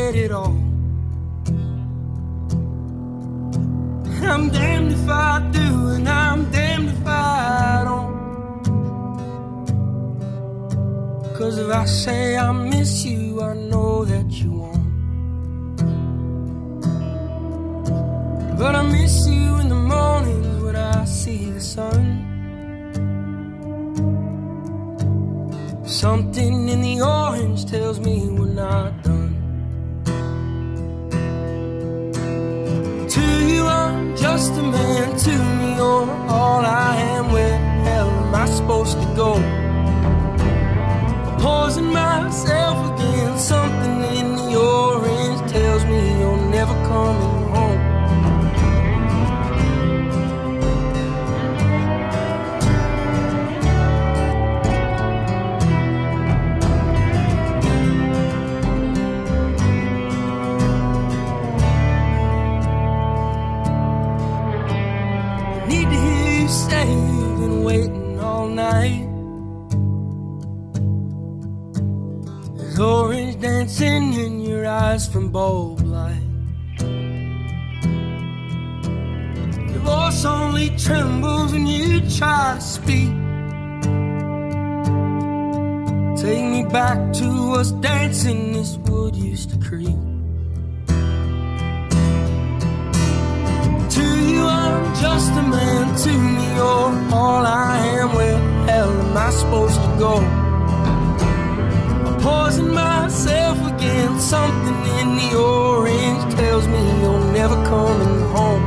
get it all. I'm damned if I do, and I'm damned if I don't. 'Cause if I say I miss you, I know that you won't. But I miss you in the mornings when I see the sun. Something in the orange tells me we're not done. To you I'm just a man, to me you're all I am. Where the hell am I supposed to go? I'm pausing myself again. Something in the orange tells me you're never coming home. Need to hear you say you've been waiting all night. There's orange dancing in your eyes from bulb light. Your voice only trembles when you try to speak. Take me back to us dancing this wood used to creep. To you I'm just a man, to me you're all I am. Where the hell am I supposed to go? I'm pausing myself again. Something in the orange tells me you're never coming home.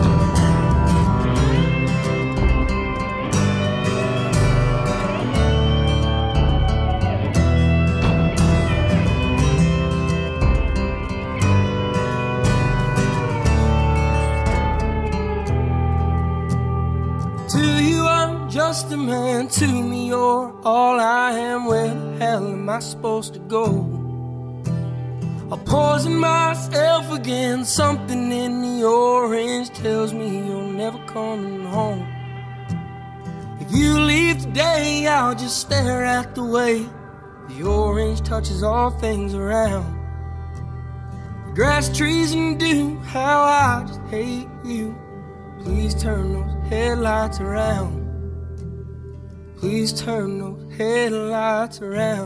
Just a man, to me you're all I am. Where the hell am I supposed to go? I'm pausing myself again. Something in the orange tells me you're never coming home. If you leave today, I'll just stare at the way the orange touches all things around. The grass, trees, and dew, how I just hate you. Please turn those headlights around. Please turn those headlights around.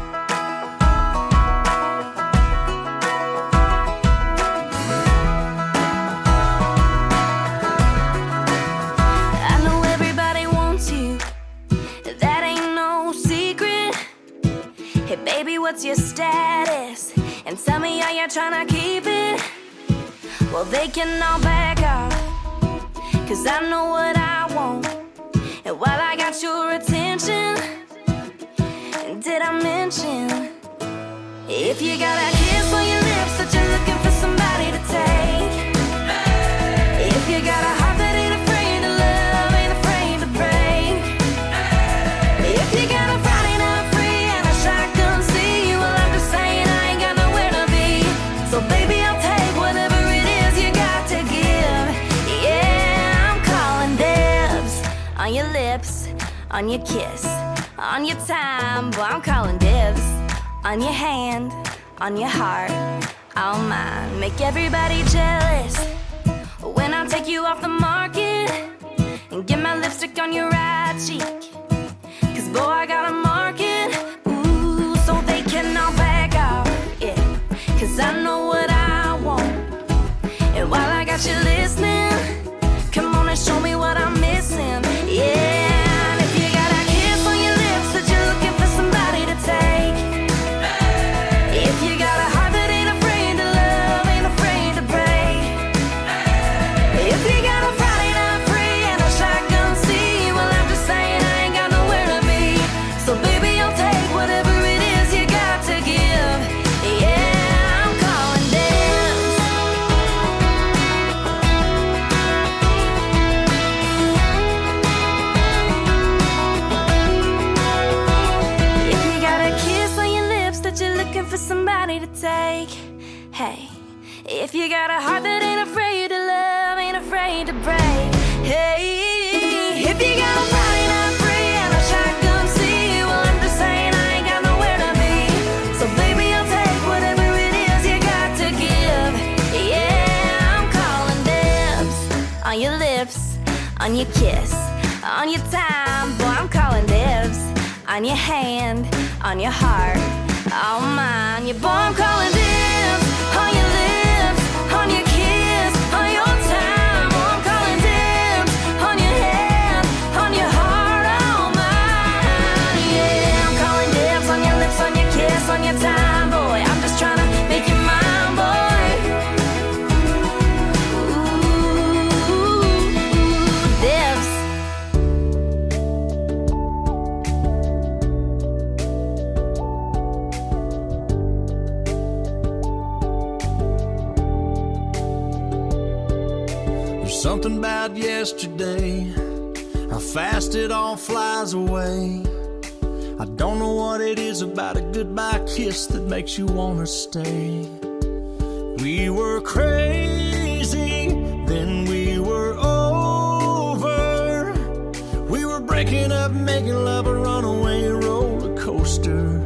I know everybody wants you, that ain't no secret. Hey baby, what's your status? And tell me, are you trying to keep it? Well, they can all back off, 'cause I know what I want. And while I got your attention, did I mention, if you got a kiss on your lips that you're looking for somebody to take, if you got a heart that ain't afraid to love, ain't afraid to break, if you got a Friday night free and a shotgun see, well I'm just saying I ain't got nowhere to be. So baby, I'll take whatever it is you got to give. Yeah, I'm calling dibs on your lips, on your kiss, on your time, boy, I'm calling dibs. On your hand, on your heart, all mine. Make everybody jealous when I take you off the market and get my lipstick on your right cheek. 'Cause boy, I got a market, ooh, so they can all back off, yeah. 'Cause I know what I want. And while I got you listening, come on and show me what I'm missing, yeah. Hey, if you got a heart that ain't afraid to love, ain't afraid to break. Hey, if you got a Friday night free and a shotgun see, well I'm just saying I ain't got nowhere to be. So baby, I'll take whatever it is you got on your kiss, on your time. Boy, I'm calling dibs on your hand, on your heart, all mine. Yeah, boy, I'm calling dibs on your lips, on your kiss, on your time. Boy, I'm calling dibs on your hand, on your heart, all mine. Yeah, I'm calling dibs on your lips, on your kiss, on your time. Boy, I'm just trying to make you mine, boy. Ooh, dibs. Something about yesterday, how fast it all flies away. I don't know what it is about a goodbye kiss that makes you wanna stay. We were crazy, then we were over. We were breaking up, making love a runaway roller coaster.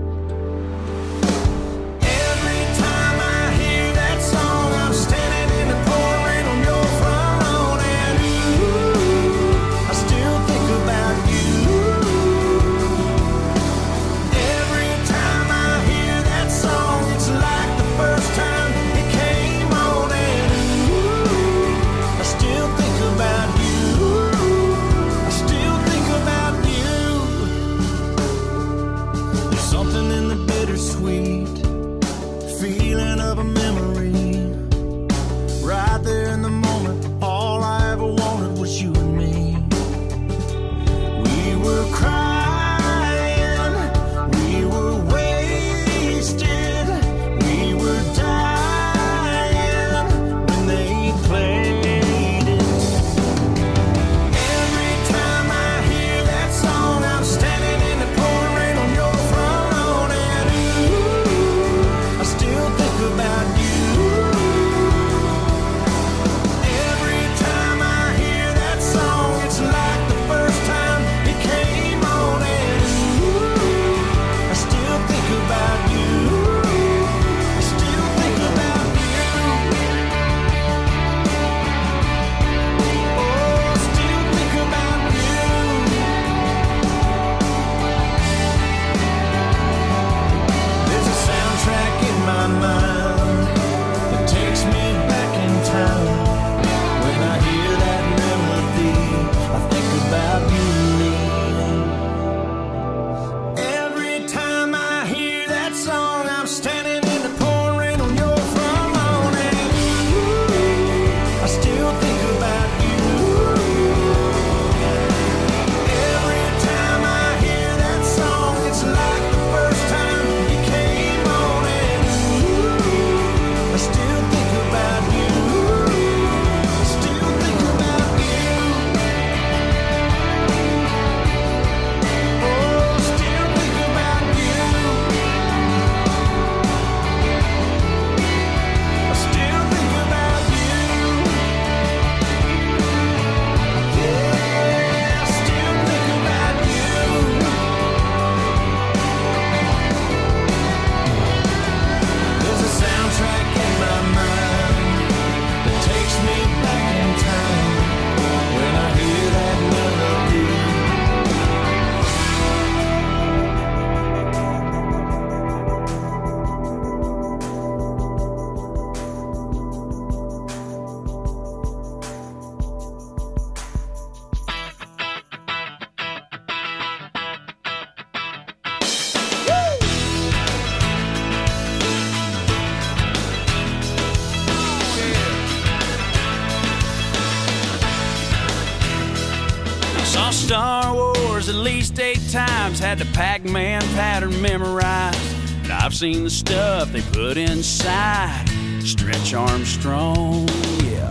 Star Wars at least 8 times, had the Pac-Man pattern memorized. And I've seen the stuff they put inside Stretch Armstrong, yeah.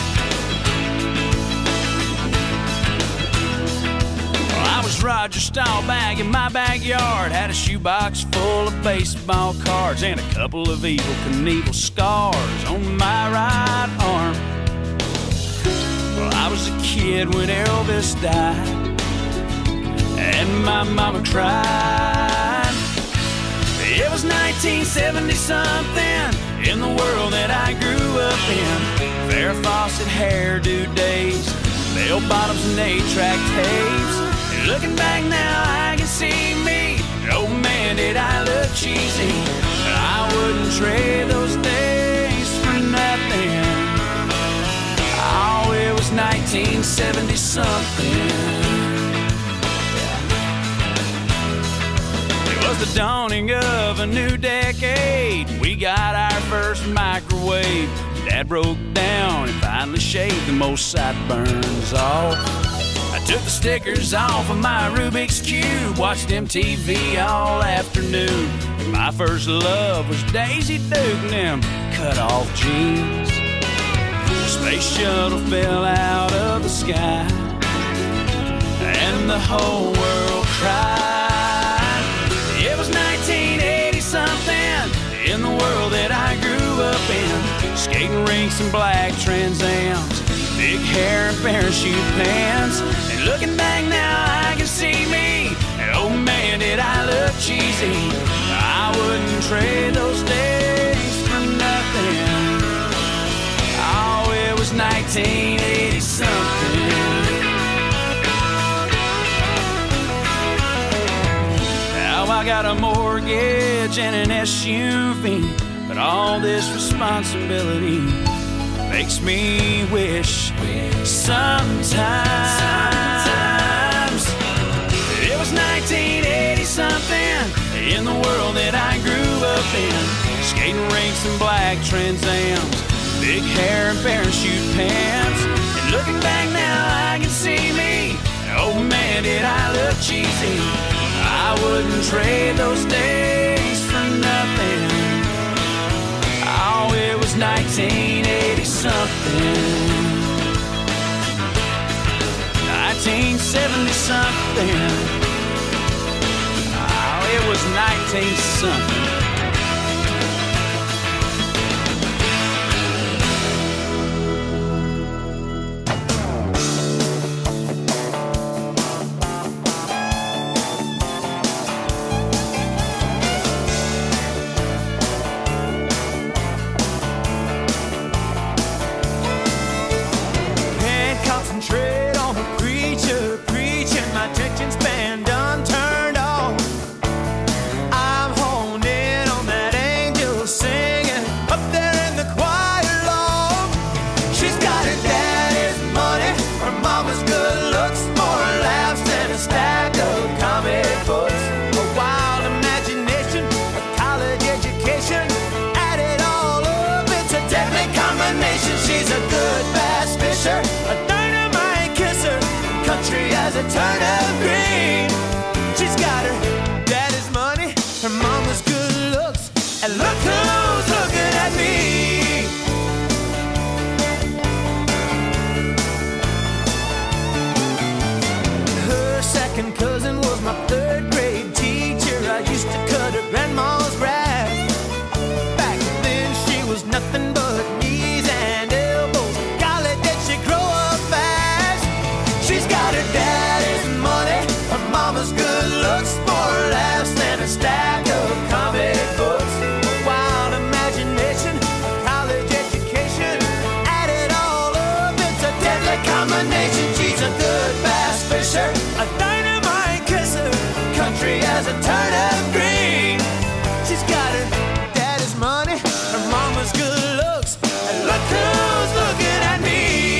Well, I was Roger Staubach in my backyard, had a shoebox full of baseball cards and a couple of Evel Knievel scars on my right arm. Well, I was a kid when Elvis died, and my mama cried. It was 1970-something in the world that I grew up in. Farrah Fawcett hairdo days, bell-bottoms and 8-track tapes. And looking back now, I can see me. Oh man, did I look cheesy. I wouldn't trade those days for nothing. Oh, it was 1970-something. It was the dawning of a new decade. We got our first microwave. Dad broke down and finally shaved the most sideburns off. I took the stickers off of my Rubik's Cube, watched MTV all afternoon. My first love was Daisy Duke and them cut-off jeans. The space shuttle fell out of the sky, and the whole world cried. It was 1980-something in the world that I grew up in. Skating rinks and black Trans Ams, big hair and parachute pants. And looking back now, I can see me. And oh man, did I look cheesy. I wouldn't trade those days for nothing. Oh, it was 1980-something. Now I got a mortgage and an SUV, but all this responsibility makes me wish sometimes it was 1980-something in the world that I grew up in. Skating rinks and black Trans Ams, big hair and parachute pants. And looking back now, I can see me. Oh man, did I look cheesy. I wouldn't trade those days for nothing. Oh, it was 1980-something. 1970-something. Oh, it was 19-something. A turnip green. She's got her daddy's money, her mama's good looks, and look who's looking at me. Her second cousin was my third grade teacher. I used to cut her grandma's grass. Back then she was nothing but knees and elbows. Golly, did she grow up fast. She's got her daddy's money, her mama's good looks, more laughs than a stack of comic books. A wild imagination, a college education, add it all up, it's a deadly combination. She's a good bass fisher, a dynamite kisser, country as a turnip green. She's got her daddy's money, her mama's good looks, and look who's looking at me.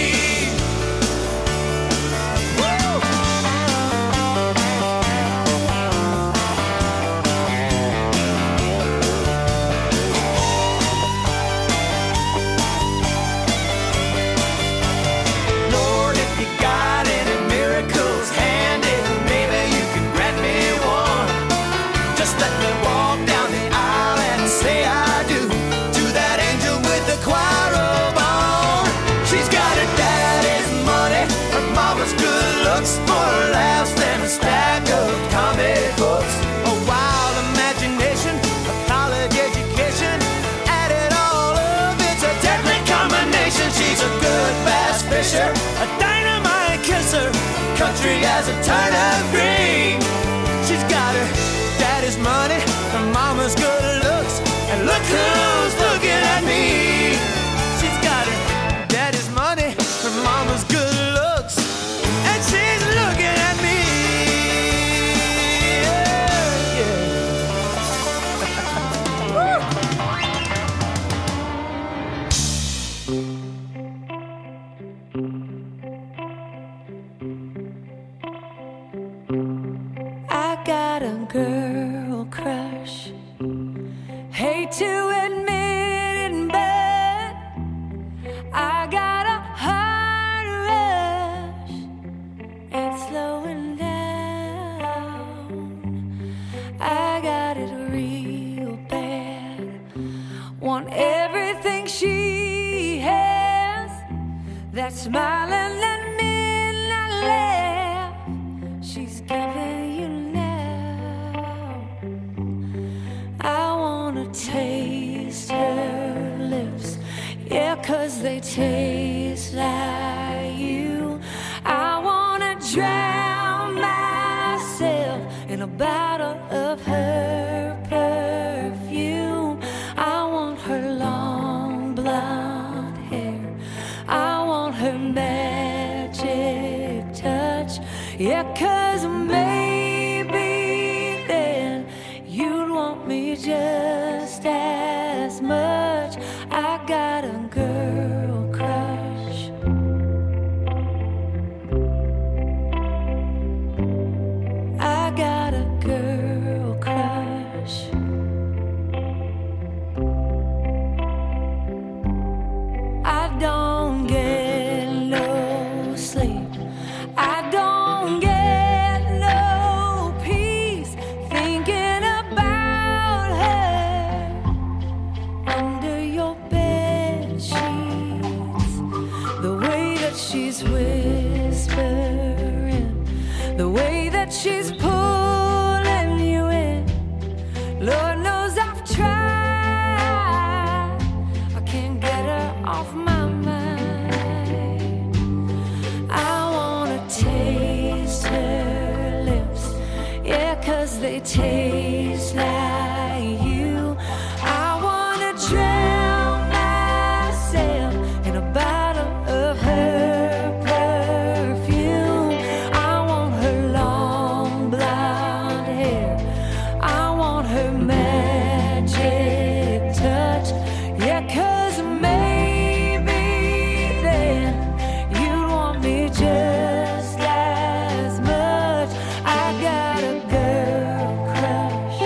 More laughs than a stack of comic books. A wild imagination, a college education, add it all up, it's a deadly combination. She's a good bass fisher, a dynamite kisser, country as a turnip green. She's got her daddy's money, her mama's good looks, and look who's looking at me. She's got her daddy's money, her mama's good looks, everything she has, that smiling and midnight laugh she's giving you now. I wanna taste her lips, yeah, 'cause they taste like you. I wanna drown myself in a bottle of her perfume. I want her long blonde hair, I want her magic touch, yeah, 'cause maybe then you'd want me just as much. I got a girl crush. I got a girl crush. I don't get no sleep, I don't get no peace thinking about her under your bed sheets. The way that she's whispering, the way that she's pulling you in, Lord knows I've tried, I can't get her off my mind. I wanna taste her lips, yeah, 'cause they taste like you. I wanna drown myself in a bottle of her perfume. I want her long blonde hair, I want her magic touch, yeah, 'cause maybe then you'd want me just as much. I got a girl crush.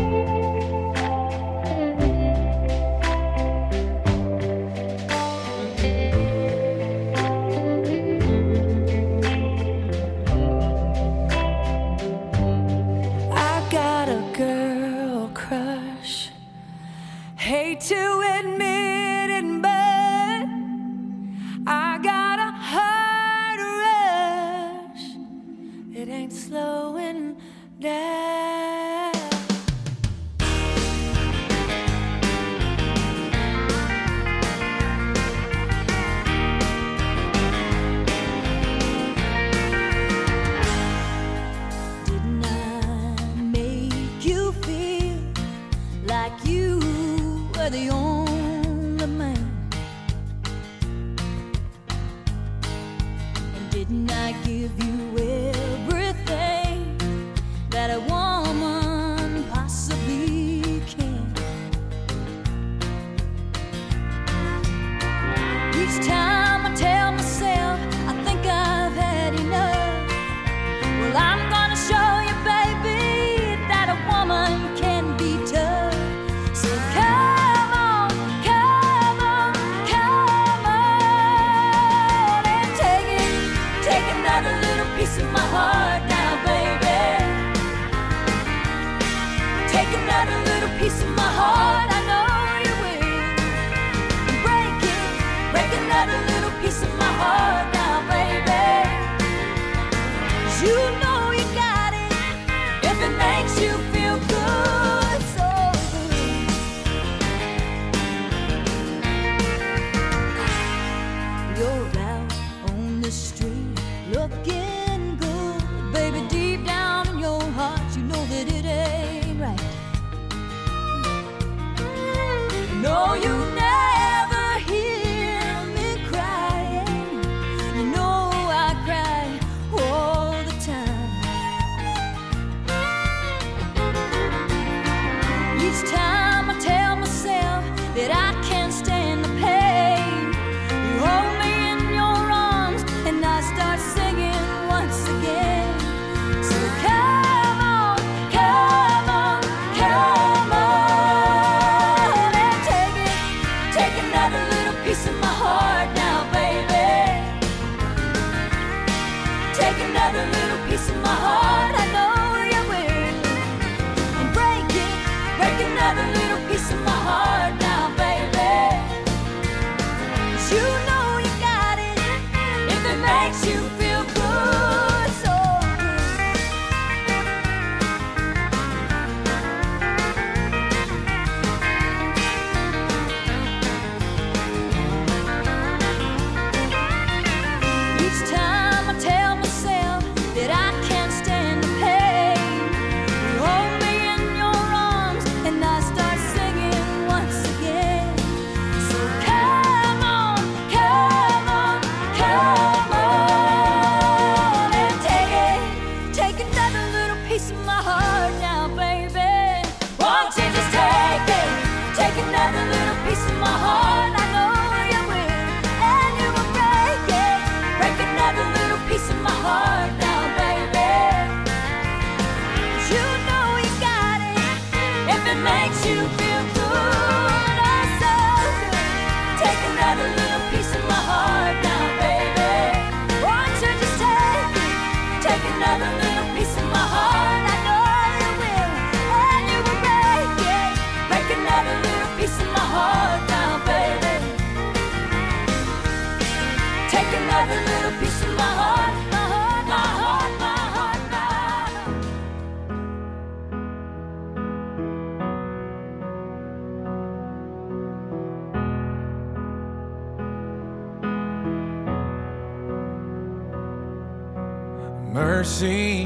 I got a girl crush. Hate to admit it, but I got a heart rush. It ain't slowing down. Didn't I make you feel like you were the only man? And didn't I give you everything that a woman possibly can? Each time I tell myself I think I've had enough, well, I'm gonna show you, baby, that a woman can be tough. So come on, come on, come on, and take another little piece of my heart now, baby. Take another little piece of my heart, I know you will. And break another little piece of my heart now, baby. 'Cause you know you got it if it makes you feel good, so good. You're out on the street looking good, baby. Deep down in your heart, you know that it ain't right. No, you never hear me crying. You know I cry all the time. Each time I tell myself that I can't stand the pain, you hold me in your arms and I start singing once again. So come on, come on, come on, and take another little piece of my heart now, baby. Take another little piece of my heart, I know you will. And break another little piece of my heart now, baby. Mercy,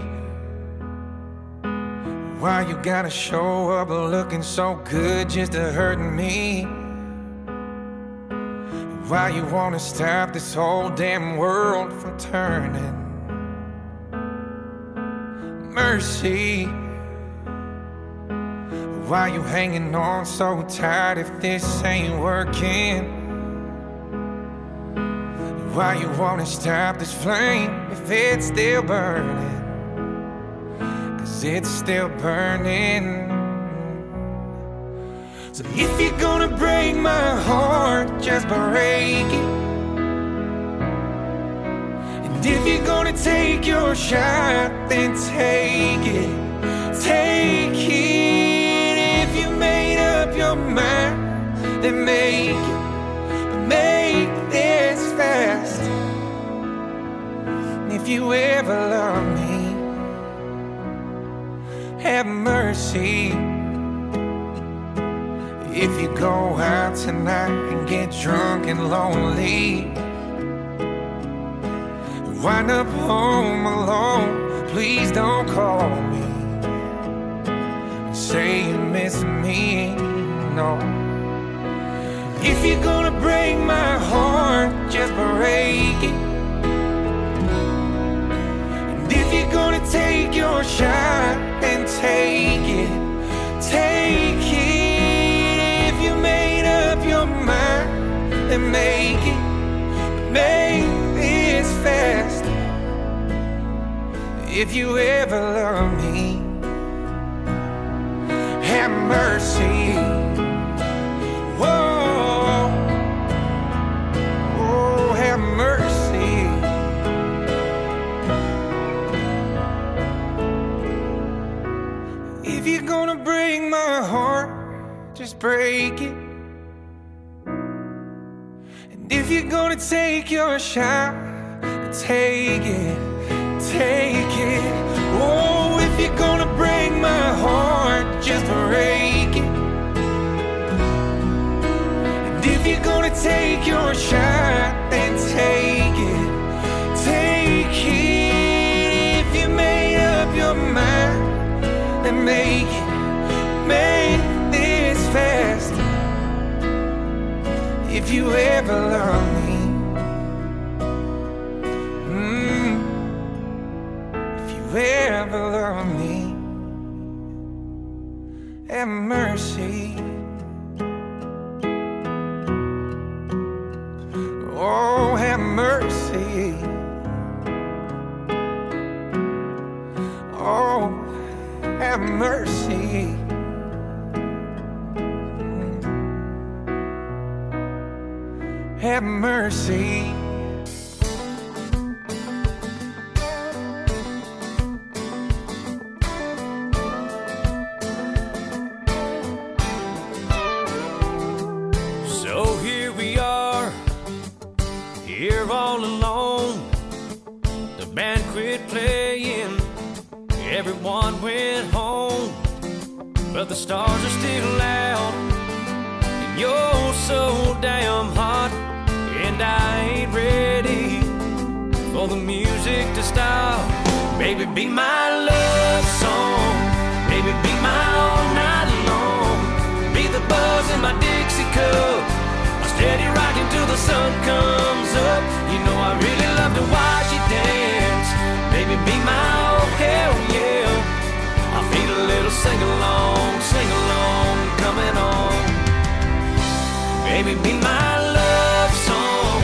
why you gotta show up looking so good just to hurt me? Why you wanna stop this whole damn world from turning? Mercy, why you hanging on so tight if this ain't working? Why you wanna stop this flame if it's still burning? 'Cause it's still burning. So if you're gonna break my heart, just break it. And if you're gonna take your shot, then take it. Take it. If you made up your mind, then make it. But make this fast. And if you ever love me, have mercy. If you go out tonight and get drunk and lonely, wind up home alone, please don't call me. Say you miss me, no. If you're gonna break my heart, just break it. And if you're gonna take your shot, then take it. Take it. If you made up your mind, then make it. Make this fast. If you ever love me, have mercy. Whoa, oh, have mercy. If you're gonna break my heart, just break it. And if you're gonna take your shot, take it, take it. Oh, if you're gonna break my heart, just break it. And if you're gonna take your shot, then take it, take it. If you made up your mind, then make it, make this fast. If you ever love me, if you ever love me, have mercy. Oh, have mercy. Oh, have mercy. Have mercy. So here we are, here all alone. The band quit playing, everyone went home, but the stars are still out, and you're so damn hot, and I ain't ready for the music to stop. Baby, be my love song, baby, be my all night long. Be the buzz in my Dixie cup, I'm steady rocking till the sun comes up. You know I really love to watch you dance. Baby, be my oh hell yeah. I feel a little sing-along coming on. Baby, be my love song.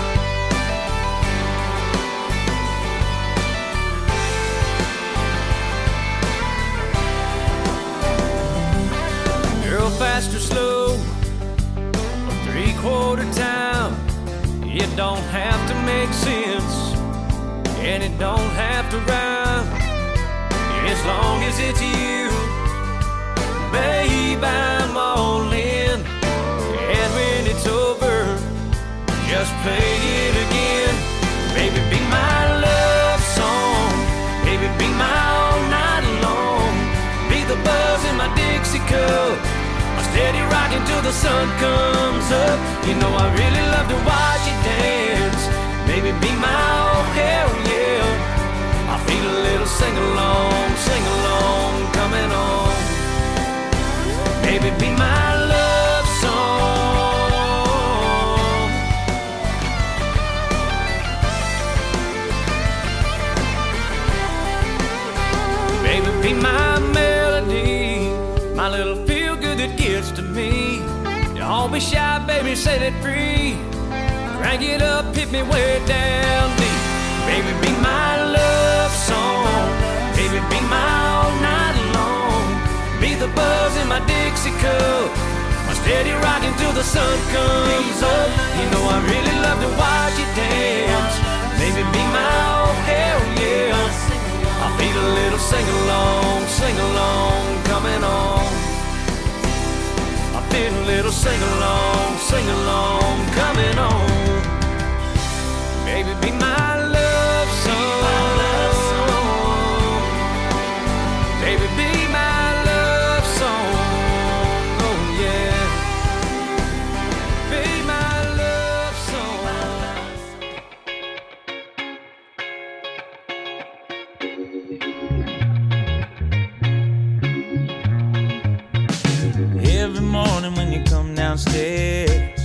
Girl, fast or slow, or three-quarter time, it don't have to make sense, and it don't have to rhyme, as long as it's you. Babe, I'm all in, and when it's over, just play it again. Baby, be my love song, baby, be my all night long. Be the buzz in my Dixie cup, I'm steady rocking till the sun comes up. You know I really love to watch you dance. Baby, be my oh hell yeah. I feel sing along, coming on. Baby, be my love song. Baby, be my melody, my little feel good that gets to me. Don't be shy, baby, set it free. Crank it up, hit me way down deep. Baby, be my love song. Baby, be my all night long. Be the buzz in my Dixie cup, my steady rocking till the sun comes up. You know I really love to watch you dance. Baby, be my oh hell yeah. I feel a little sing along, coming on. I feel a little sing along, coming on. Baby, be my love song. Baby, be my love song. Oh yeah. Be my love song. Every morning when you come downstairs,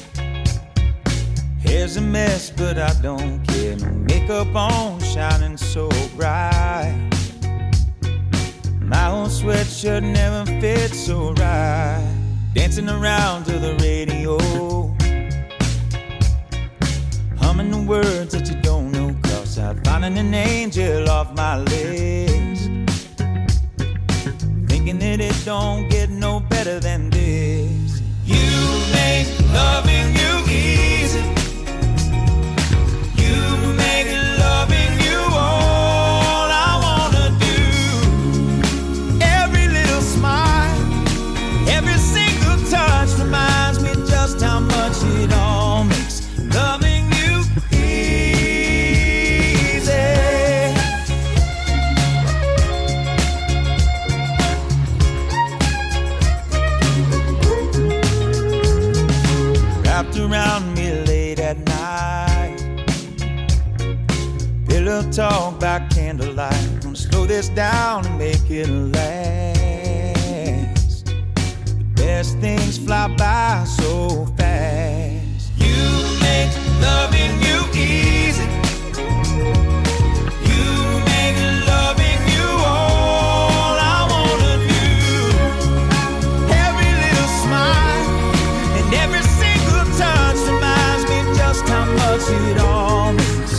hair's a mess, but I don't care. No makeup on, shining so bright. My old sweatshirt never fits so right. Dancing around to the radio, humming the words that you don't know, 'cause I'm finding an angel off my list. Thinking that it don't get no better than this. You make loving you easy. You make loving you all I wanna do. Every little smile, every single touch reminds me just how much it all makes loving you easy. Wrapped around me late at night, pillow talk by candlelight. Gonna slow this down and make it last. The best things fly by so fast. You make loving you easy. You make loving you all I wanna do. Every little smile and every single touch reminds me just how much it all means.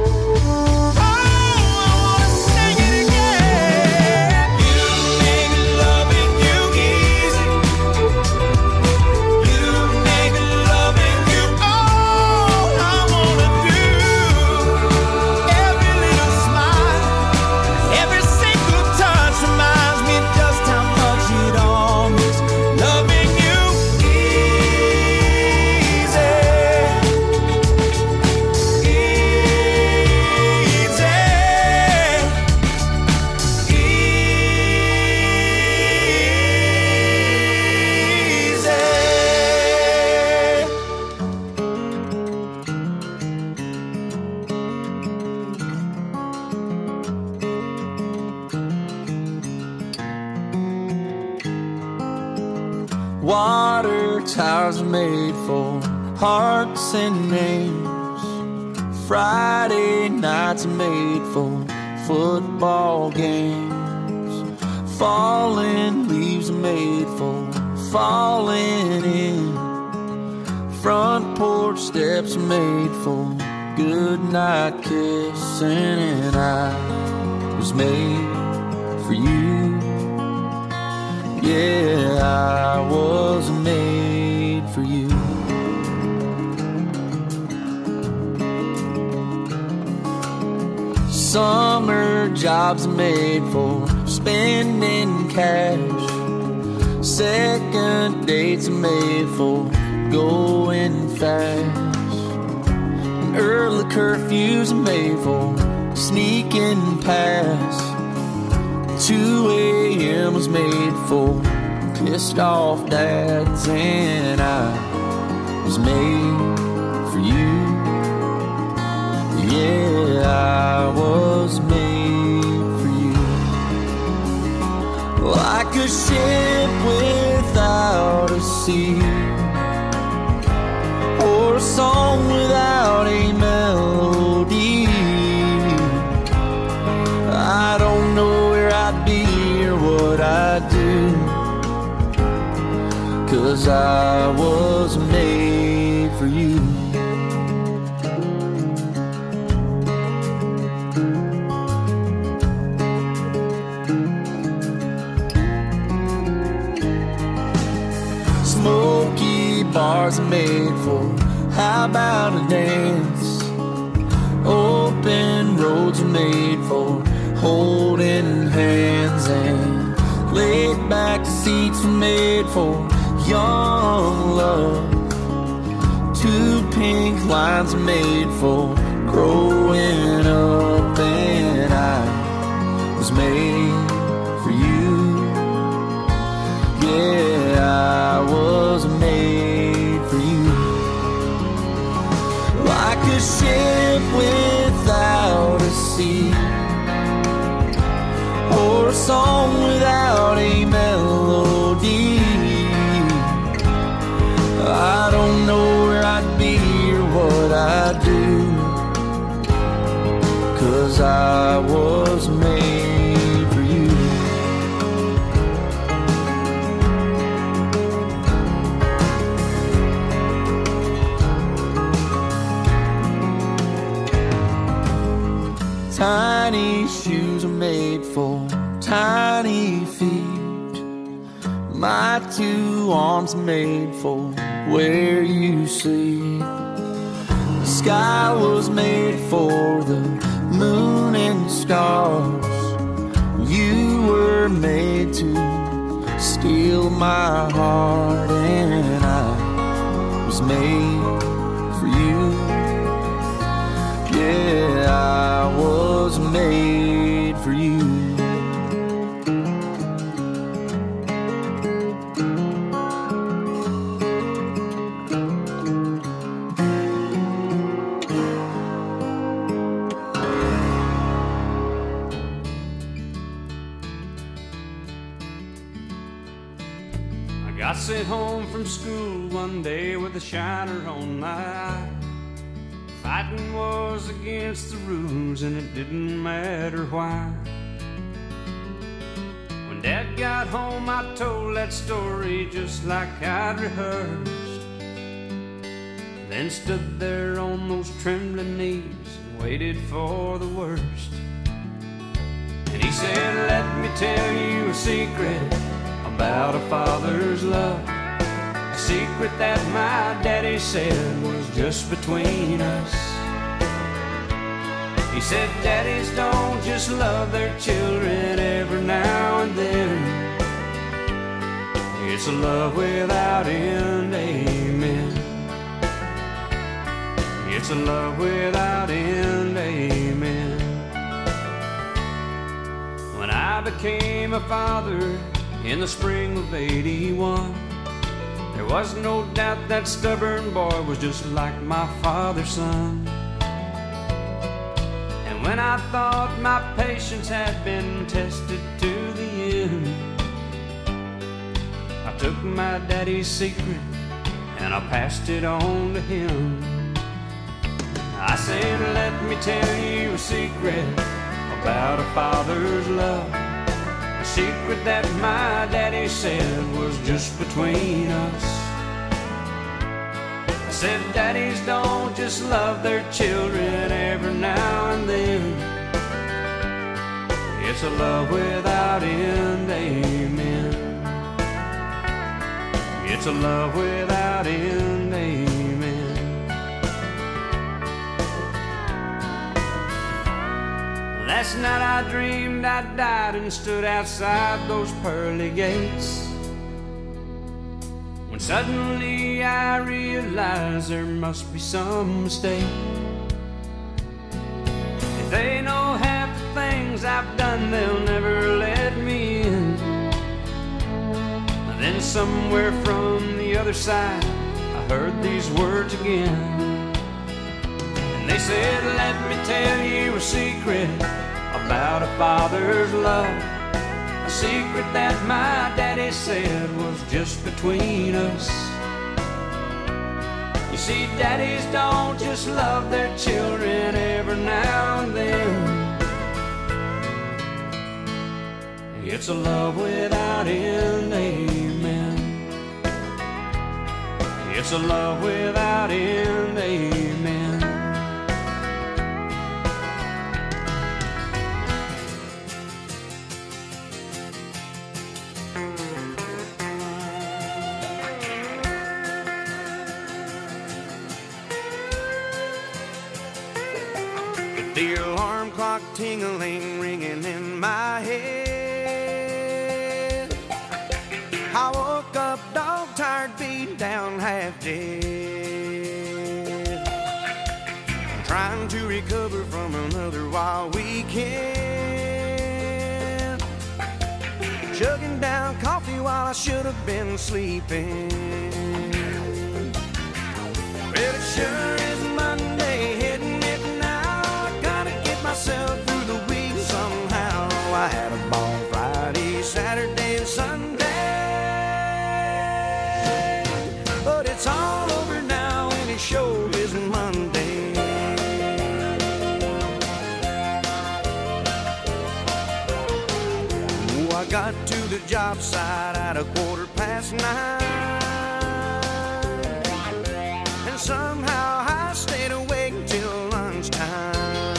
Water towers are made for hearts and names. Friday nights are made for football games. Falling leaves are made for falling in. Front porch steps are made for good night kissing. And I was made for you. Yeah, I was made for you. Summer jobs are made for spending cash. Second dates are made for going fast. And early curfews are made for sneaking past. 2 a.m. was made for pissed off dads, and I was made for you. Yeah, I was made for song without a melody. I don't know where I'd be or what I'd do, 'cause I was made for you. Smoky bars are made for, how about a dance? Open roads are made for holding hands, and laid back seats are made for young love. Two pink lines are made for growing up, and I was made for you. Yeah, I was made for you. Like a ship without a sea, or a song without a melody. I don't know where I'd be or what I'd do, 'cause I was made for you. Tiny shoes are made for tiny feet. My two arms are made for where you sleep. The sky was made for the moon and stars. You were made to steal my heart, and I was made for you. Yeah, I was made for you. I got sent home from school one day with a shiner on my eye. Fighting was against the rules, and it didn't matter why. When Dad got home, I told that story just like I'd rehearsed. Then stood there on those trembling knees and waited for the worst. And he said, "Let me tell you a secret about a father's love, a secret that my daddy said was just between us." He said, "Daddies don't just love their children every now and then. It's a love without end, amen. It's a love without end, amen." When I became a father in the spring of '81, there was no doubt that stubborn boy was just like my father's son. And when I thought my patience had been tested to the end, I took my daddy's secret and I passed it on to him. I said, "Let me tell you a secret about a father's love, a secret that my daddy said was just between us." I said, "Daddies don't just love their children every now and then. It's a love without end, amen. It's a love without end, amen." Last night I dreamed I died and stood outside those pearly gates, when suddenly I realized there must be some mistake. If they know half the things I've done, they'll never let me in. And then somewhere from the other side, I heard these words again. And they said, "Let me tell you a secret about a father's love, a secret that my daddy said was just between us." He You see, daddies don't just love their children every now and then. It's a love without end, amen. It's a love without end, amen. The alarm clock tingling, ringing in my head. I woke up dog-tired, beat down, half dead, trying to recover from another wild weekend, chugging down coffee while I should have been sleeping. Well, it sure is Monday, hitting it now. I gotta get myself through the week somehow. I had a ball Friday, Saturday, and Sunday, but it's all over now and it sure is Monday. Oh, I got to the job site at 9:15, and somehow I stayed awake till lunchtime.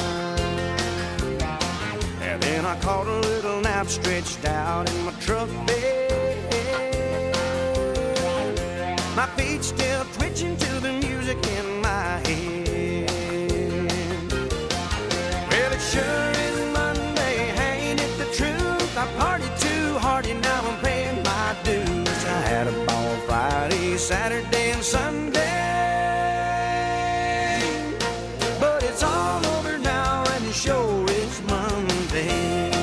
And then I caught a little nap stretched out in my truck bed, my feet still twitching to the music in my head. Well, it sure is Monday, ain't it the truth? I partied too hard and now I'm paying my dues. I had a ball Friday, Saturday, and Sunday, but it's all over now and it sure is Monday.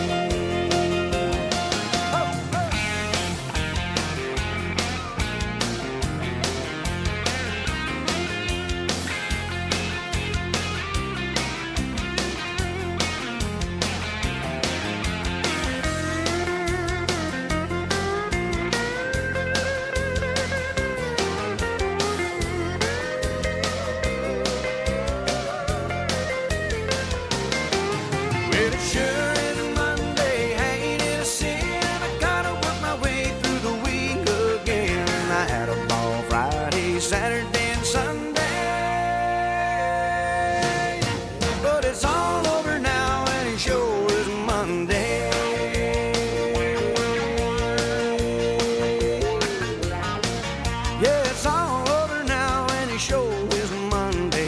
Saturday and Sunday, but it's all over now and it sure is Monday. Yeah, it's all over now and it sure is Monday.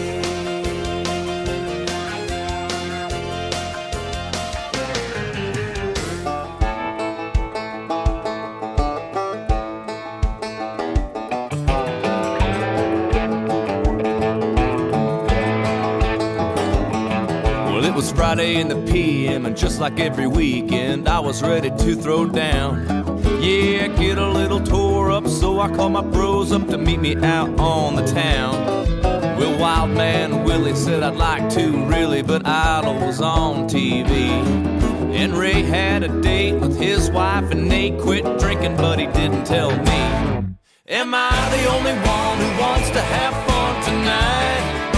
It was Friday in the PM, and just like every weekend, I was ready to throw down. Yeah, get a little tore up, so I called my bros up to meet me out on the town. Well, Wild Man Willie said I'd like to really, but Idol was on TV. And Ray had a date with his wife, and Nate quit drinking, but he didn't tell me. Am I the only one who wants to have fun tonight?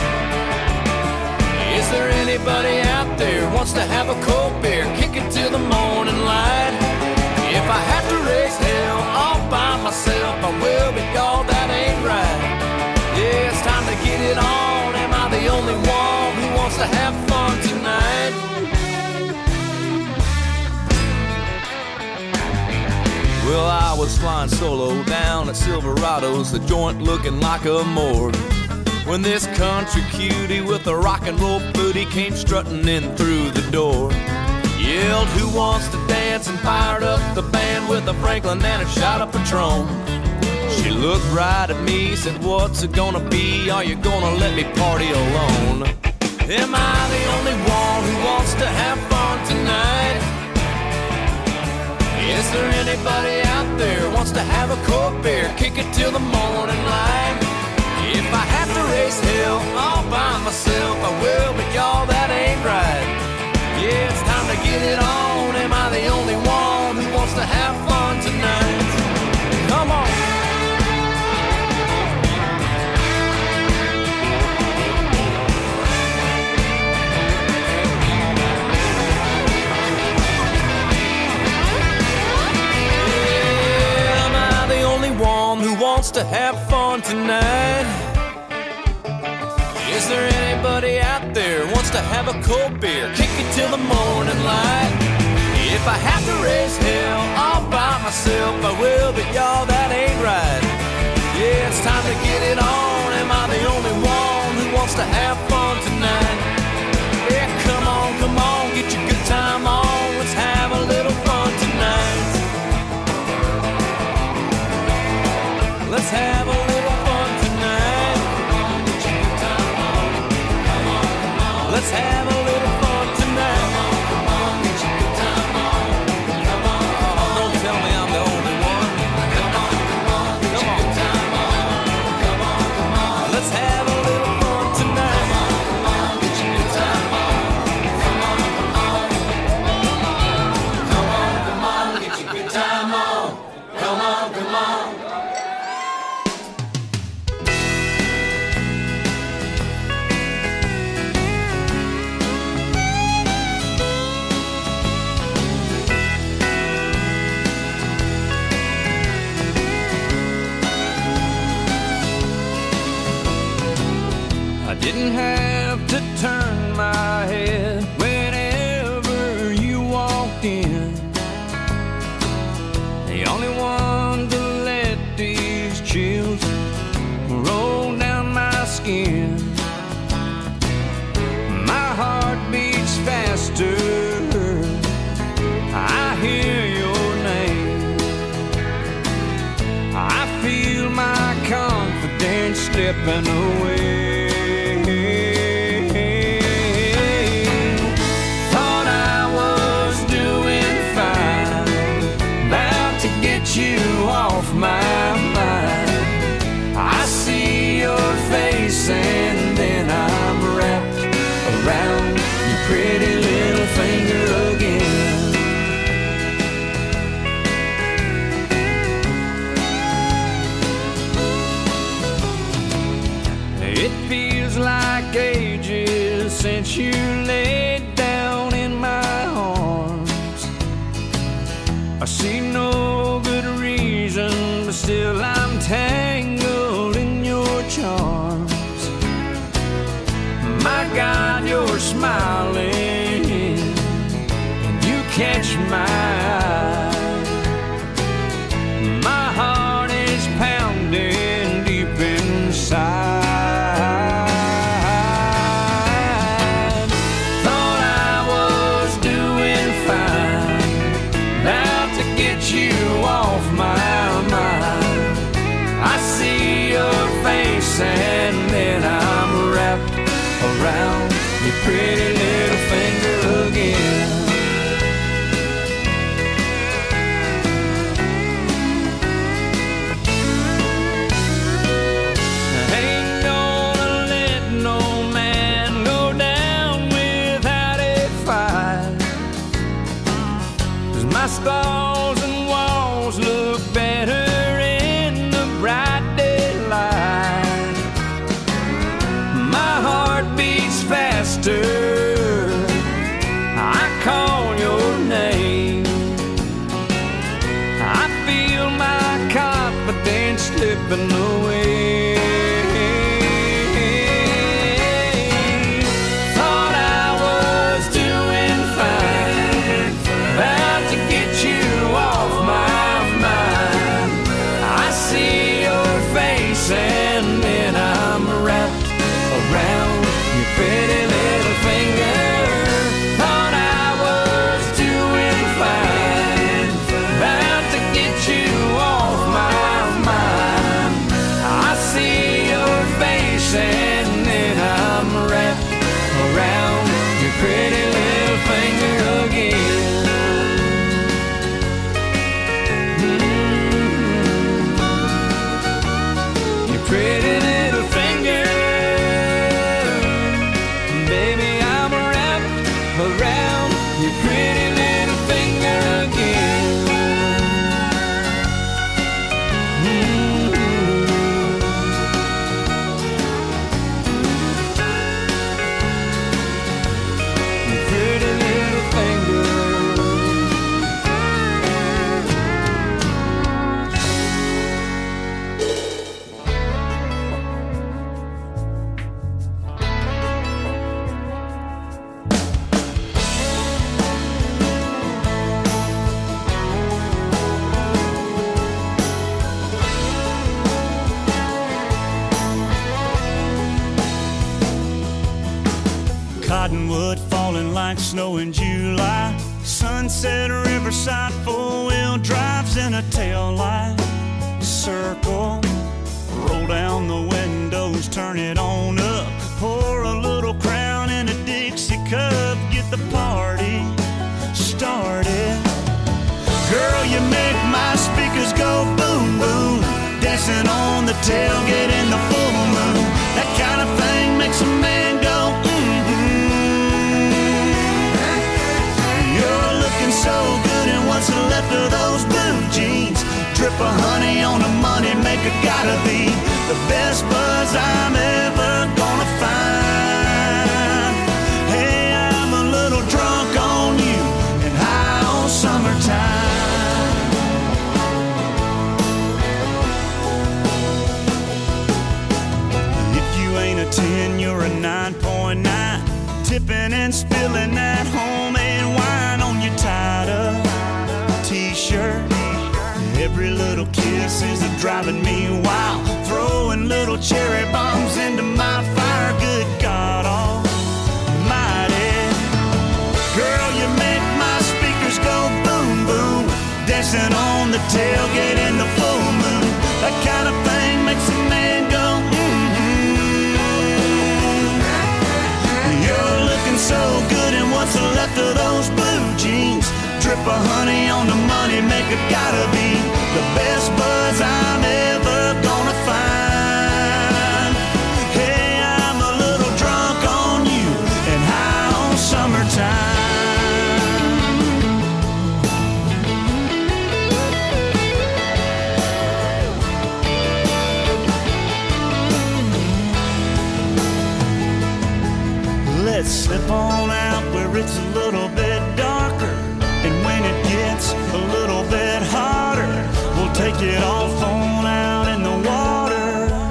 Is there anybody out there wants to have a cold beer, kick it till the morning light? If I have to raise hell all by myself, I will, but y'all, that ain't right. Yeah, it's time to get it on. Am I the only one who wants to have fun tonight? Well, I was flying solo down at Silverado's, the joint looking like a morgue, when this country cutie with a rock and roll booty came strutting in through the door. Yelled, who wants to dance, and fired up the band with a Franklin and a shot of Patron. She looked right at me, said, what's it gonna be? Are you gonna let me party alone? Am I the only one who wants to have fun tonight? Is there anybody out there wants to have a cold beer, kick it till the morning light? If I have to raise hell all by myself, I will, but y'all, that ain't right. Yeah, it's time to get it on. Am I the only one who wants to have fun tonight? Come on. tonight. Is there anybody out there who wants to have a cold beer, kick it till the morning light? If I have to raise hell all by myself, I will, but y'all, that ain't right. Yeah, it's time to get it on. Am I the only one who wants to have fun tonight? Yeah, come on, get your good time on. Let's have a little fun tonight. Let's have a little fun tonight. Come on, get your good time on. Come on. Let's have a little fun tonight. Come on, get your good time on. Come on. Don't tell me I'm the only one. Come on, get your good time on. Come on. Let's have a little fun tonight. Come on, get your good time on. Come on. Come on, get your good time on. Come on. I didn't have to turn my head whenever you walked in. The only one to let these chills roll down my skin. My heart beats faster, I hear your name. I feel my confidence slipping away. Thought I was doing fine, about to get you off my mind. I see your face and then I'm wrapped around your pretty little finger again. It feels like ages since you laid down in my arms. I see no good reason, but still I'm tangled in your charms. My God, you're smiling, and you catch my eye. My heart is pounding deep inside. Thought I was doing fine, about to get you off my mind. I see your face and then I'm wrapped around your pretty little finger again. I ain't gonna let no man go down without a fight, 'cause my stalls and walls look better in the bright daylight. My heart beats faster, I call your name. I feel my confidence slipping away. Thought I was doing fine, about to get you off my mind. I see your face and then I'm wrapped around your pretty little finger. Thought I was doing fine, about to get you off my mind. I see your face and then I'm wrapped around your pretty little finger again. Your pretty little finger. Baby, I'm wrapped around your pretty little finger again. Your Cottonwood falling like snow in July. Sunset Riverside, four-wheel drives in a tail light. Circle, roll down the windows, turn it on up. Pour a little Crown in a Dixie cup, get the party started. Girl, you make my speakers go boom, boom. Dancing on the tailgate in the full moon. That kind of thing makes a man go, You're looking so good in what's left of those blue jeans. Drip of honey on the money maker, gotta be the best buzz I'm ever gonna find. Hey, I'm a little drunk on you and high on summertime. If you ain't a 10, you're a 9.9. Tipping and spilling that homemade wine on your tied-up t-shirt. Every little kiss is driving me wild. Throwing little cherry bombs into my fire. Good God almighty. Girl, you make my speakers go boom, boom. Dancing on the tailgate in the full moon. That kind of thing makes a man go, You're looking so good in what's left of those blue jeans. Drip of honey on the money maker, gotta be the best buzz I'm ever gonna find. Hey, I'm a little drunk on you and high on summertime. Let's slip on out where it's a little bit darker. And when it gets a little bit hotter, we'll take it off on out in the water.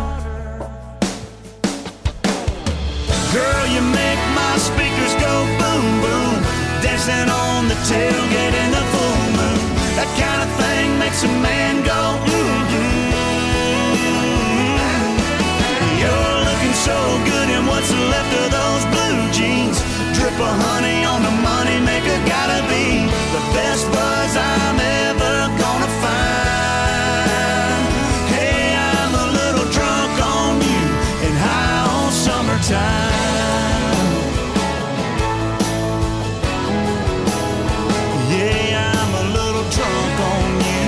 Girl, you make my speakers go boom, boom. Dancing on the tailgate in the full moon. That kind of thing makes a man go, You're looking so good in what's left of those blue jeans. Drip of honey on the money maker, gotta be the best buzz I'm ever gonna find. Hey, I'm a little drunk on you and high on summertime. Yeah, I'm a little drunk on you.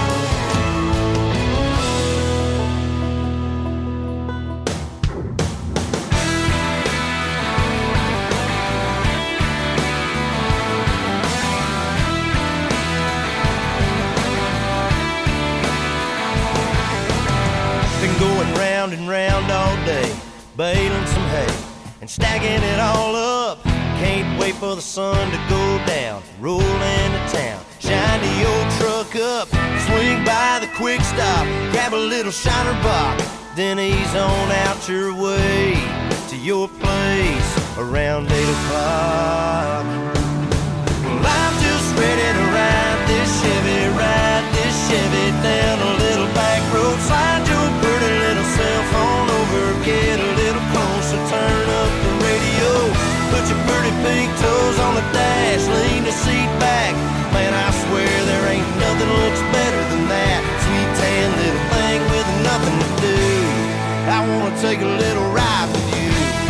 Going round and round all day, baling some hay and stacking it all up. Can't wait for the sun to go down, roll into town, shine the old truck up, swing by the quick stop, grab a little shiner box, then ease on out your way to your place around 8 o'clock. Well, I'm just ready to ride this Chevy down a little back road, slide your pretty little cell phone over, get a little closer, turn up the radio, put your pretty pink toes on the dash, lean the seat back. Man, I swear there ain't nothing looks better than that sweet tan little thing with nothing to do. I wanna take a little ride with you.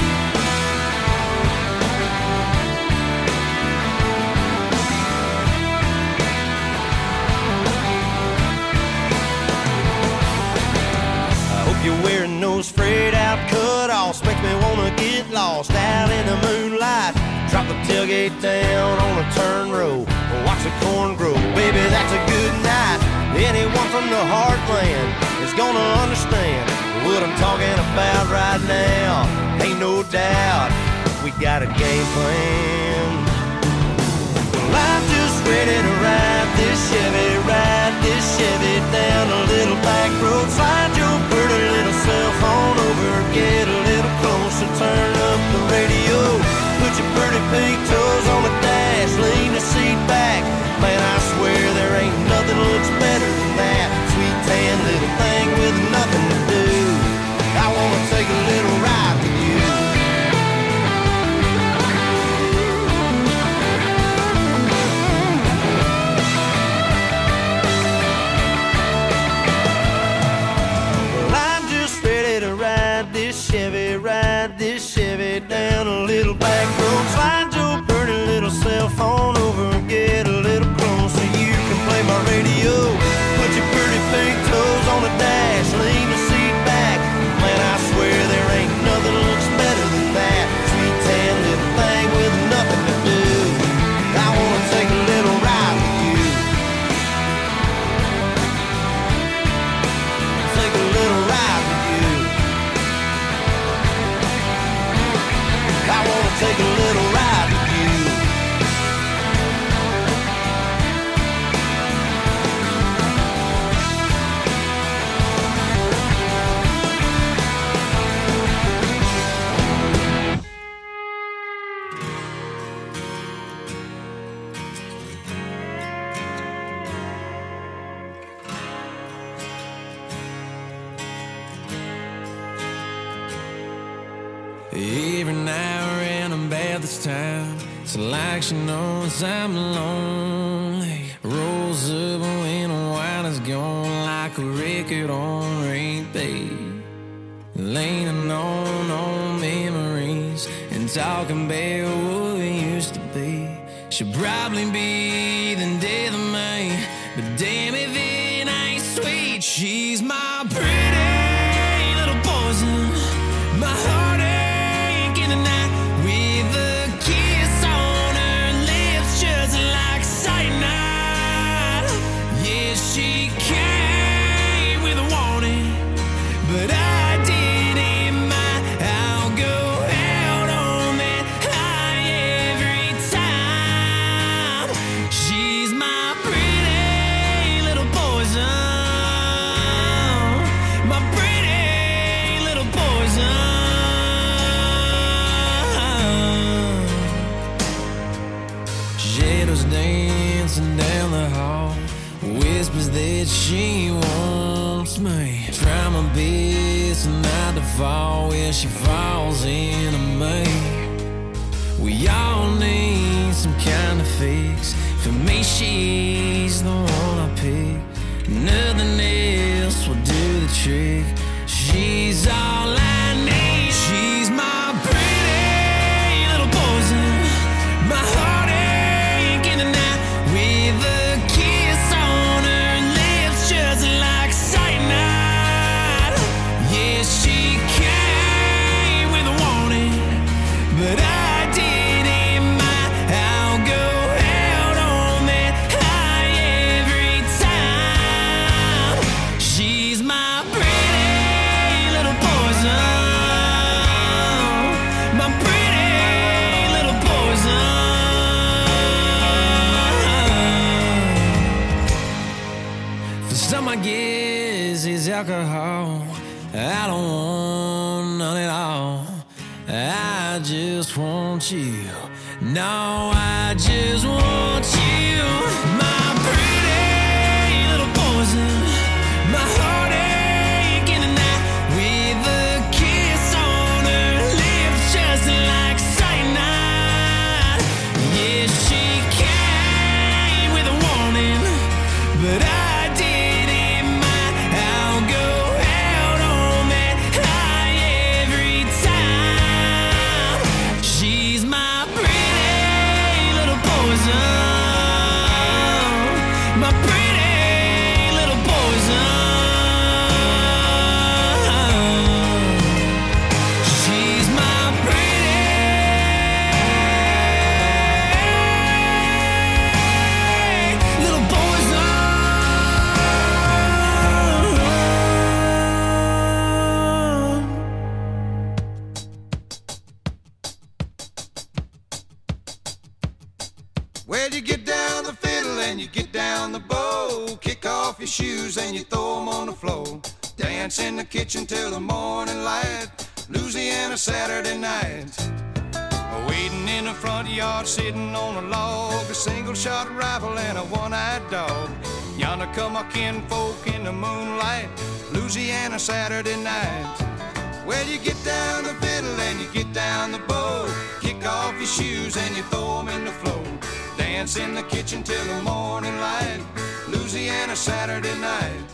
You're wearing those frayed out cut-offs, makes me wanna get lost out in the moonlight. Drop the tailgate down on a turn row, watch the corn grow. Baby, that's a good night. Anyone from the heartland is gonna understand what I'm talking about right now. Ain't no doubt we got a game plan. Well, I'm just ready to ride this Chevy down a little back road, slide your pretty little cell phone over, get a little closer, turn up the radio, put your pretty pink toes on the dash, lean the seat back. Man, I swear there ain't nothing looks better than that sweet tan little thing with nothing to do. I wanna take a little ride with you. ride this Chevy down a little back road. Slide your pretty little cell phone over and get a little closer. You can play my radio. Put your pretty pink toes on the dash. Lean the seat back. Man, I swear there ain't nothing looks better than that. Sweet tan little thing with nothing to do. I wanna take a little ride with you. Take a little ride with you. I wanna take a little ride with you. Every now and then about this time, it's like she knows I'm lonely. Rolls up when the wine is gone like a record on repeat. Leaning on old memories and talking about what we used to be. She'll probably be the death of me, but damn if it ain't sweet. She's my pretty little poison, my heartache in the night, with a kiss on her lips just like cyanide. Yeah, she came with a warning, but I didn't mind. I'll go out on that high every time. She's my pretty little poison, my pretty little poison. Shadows dancing down the hall, whispers that she wants me. Try my best not to fall where she falls into me. We all need some kind of fix. For me, she's the one I pick. Nothing else will do the trick. She's all I need. She's my pretty little poison, my heartache in the night, with a kiss on her lips just like cyanide. Yeah, she came with a warning, but I didn't mind. I'll go out on that high every time. She's my pretty little poison, my pretty little poison. For some, I guess it's alcohol. I don't want none at all. I just want you. No, I just want you. My pretty little poison, my heartache in the night, with a kiss on her lips just like cyanide. Yeah, she came with a warning, but I didn't mind. I'll go out on that high every time. She's my pretty little poison, my pretty little poison. She's my pretty little poison. Well, you get down the fiddle and you get down the bow. Kick off your shoes and you throw them on the floor. Dance in the kitchen till the morning light. Louisiana Saturday night. Waiting in the front yard, sitting on a log, a single shot rifle and a one-eyed dog. Yonder come our kinfolk in the moonlight. Louisiana Saturday night. Well, you get down the fiddle and you get down the bow. Kick off your shoes and you throw them in the floor. Dance in the kitchen till the morning light. Louisiana Saturday night.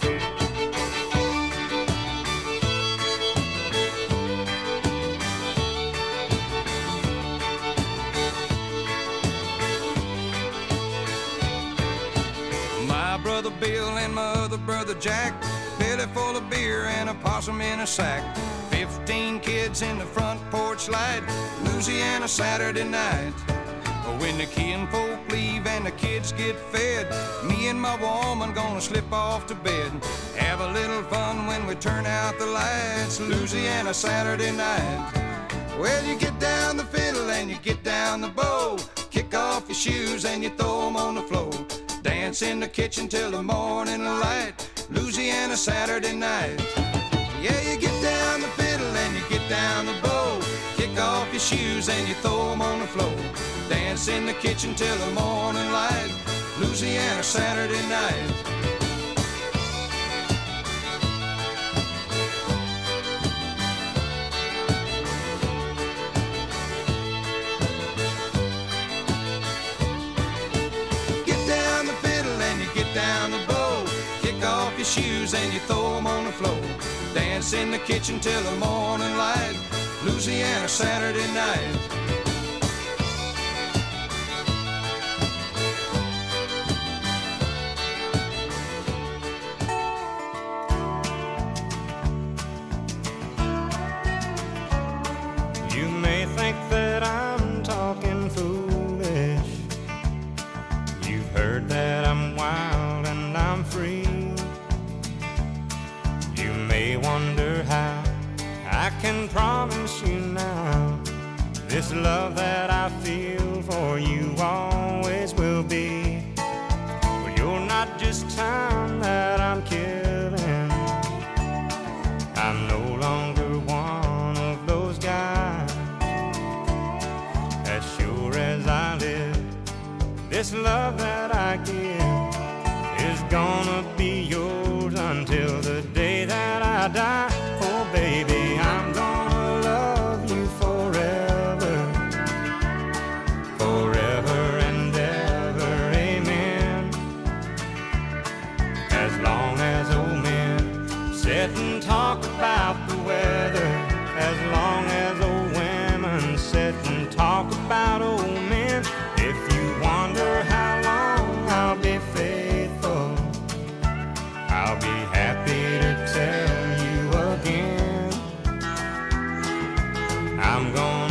Brother Jack, belly full of beer and a possum in a sack. 15 kids in the front porch light, Louisiana Saturday night. When the kinfolk leave and the kids get fed, me and my woman gonna slip off to bed. Have a little fun when we turn out the lights, Louisiana Saturday night. Well, you get down the fiddle and you get down the bow, kick off your shoes and you throw them on the floor. Dance in the kitchen till the morning light, Louisiana Saturday night. Yeah, you get down the fiddle and you get down the bow, kick off your shoes and you throw them on the floor. Dance in the kitchen till the morning light, Louisiana Saturday night. Get down the fiddle and you get down the bow, kick off your shoes and you throw them on the floor. Dance in the kitchen till the morning light, Louisiana Saturday night. You may think that I'm talking foolish. You've heard that I'm wild and I'm free. You may wonder how I can promise you now this love that I feel for you always will be. But you're not just time that I'm killing. I'm no longer one of those guys. As sure as I live, this love that I give is gonna be yours until the day that I die. Oh baby, I'm gonna love you forever, forever and ever, amen. As long as old men sit and talk about the weather, as long as old women sit and talk about old men. If you wonder how long I'll be faithful, I'll be happy to tell you again. I'm gonna